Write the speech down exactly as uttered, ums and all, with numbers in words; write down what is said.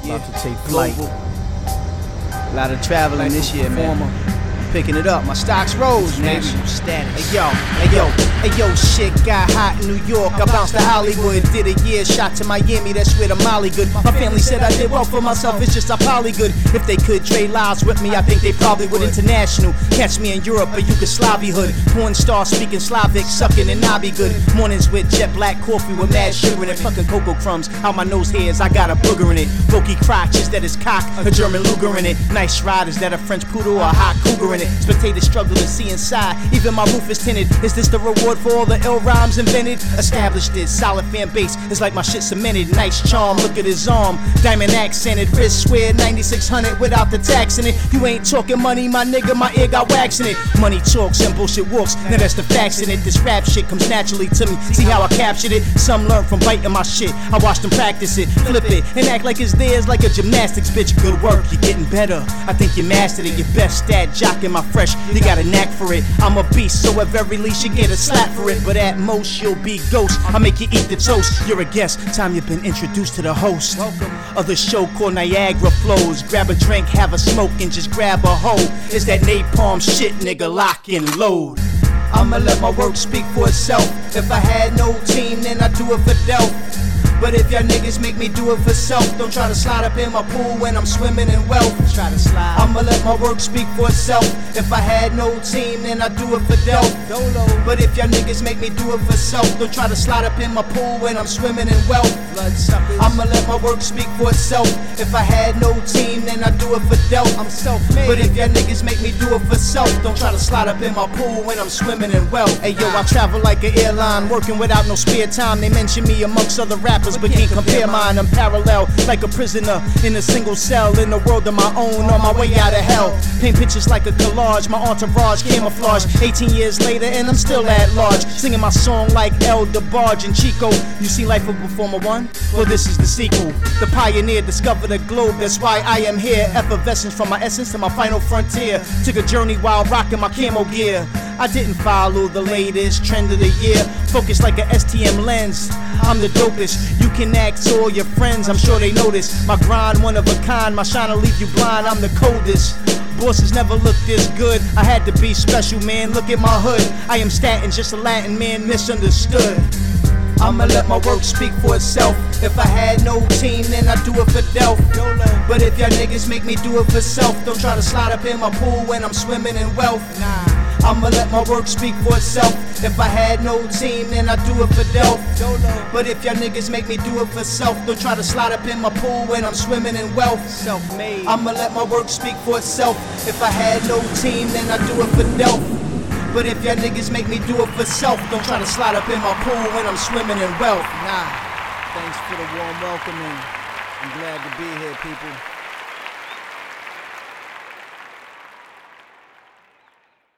About to take flight. A lot of traveling this year, man. Picking it up, my stocks rose, man. Status. Hey yo, hey yo, hey yo, shit got hot in New York. I bounced to Hollywood, did a year, shot to Miami, that's where the Molly good. My family said I did well for myself, it's just I poly good. If they could trade lives with me, I think they probably would. International, catch me in Europe or Yugoslavia hood. Porn star speaking Slavic, sucking and knobby good. Mornings with jet black coffee with mad sugar in it. Fucking cocoa crumbs out my nose hairs, I got a booger in it. Bulky crotches that is cock, a German Luger in it. Nice riders that a French poodle or a hot cougar in it. Spectators struggle to see inside, even my roof is tinted. Is this the reward for all the ill rhymes invented? Established this solid fan base, it's like my shit cemented. Nice charm, look at his arm, diamond accented. Wrist square, ninety-six hundred without the tax in it. You ain't talking money, my nigga, my ear got wax in it. Money talks and bullshit walks, now that's the facts in it. This rap shit comes naturally to me, see how I captured it? Some learn from biting my shit, I watch them practice it. Flip it, and act like it's theirs like a gymnastics bitch. Good work, you're getting better, I think you mastered it. Your best stat, jocking my fresh, you got a knack for it. I'm a beast, so at very least you get a slap for it. But at most you'll be ghost, I make you eat the toast. You're a guest, time you've been introduced to the host of the show called Niagara Flows. Grab a drink, have a smoke, and just grab a hoe. It's that napalm shit, nigga, lock and load. I'ma let my work speak for itself. If I had no team, then I'd do it for Delph. But if y'all niggas make me do it for self, don't try to slide up in my pool when I'm swimming in wealth. Try to slide. I'ma let my work speak for itself. If I had no team, then I'd do it for Delph. Dolo. But if y'all niggas make me do it for self, don't try to slide up in my pool when I'm swimming in wealth. I'ma let my work speak for itself. If I had no team, then I'd do it for Delph. I'm self-made. But if y'all niggas make me do it for self, don't try to slide up in my pool when I'm swimming in wealth. Hey yo, I travel like an airline, working without no spare time. They mention me amongst other rappers, but can't compare mine. I'm parallel, like a prisoner in a single cell in a world of my own, on my way out of hell. Paint pictures like a collage, my entourage camouflage. eighteen years later and I'm still at large, singing my song like El DeBarge and Chico. You seen Life of a Performer one? Well, this is the sequel. The pioneer discovered the globe, that's why I am here. Effervescence from my essence to my final frontier. Took a journey while rocking my camo gear. I didn't follow the latest trend of the year. Focused like a S T M lens, I'm the dopest. You can ask all your friends, I'm sure they notice. My grind one of a kind, my shine will leave you blind. I'm the coldest. Bosses never looked this good. I had to be special, man, look at my hood. I am statin', just a Latin man misunderstood. I'ma let my work speak for itself. If I had no team, then I'd do it for Delph. But if y'all niggas make me do it for self, don't try to slide up in my pool when I'm swimming in wealth. I'ma let my work speak for itself. If I had no team, then I'd do it for Delph. But if y'all niggas make me do it for self, don't try to slide up in my pool when I'm swimming in wealth. Self-made. I'ma let my work speak for itself. If I had no team, then I'd do it for Delph. But if y'all niggas make me do it for self, don't try to slide up in my pool when I'm swimming in wealth. Nah. Thanks for the warm welcoming. I'm glad to be here, people.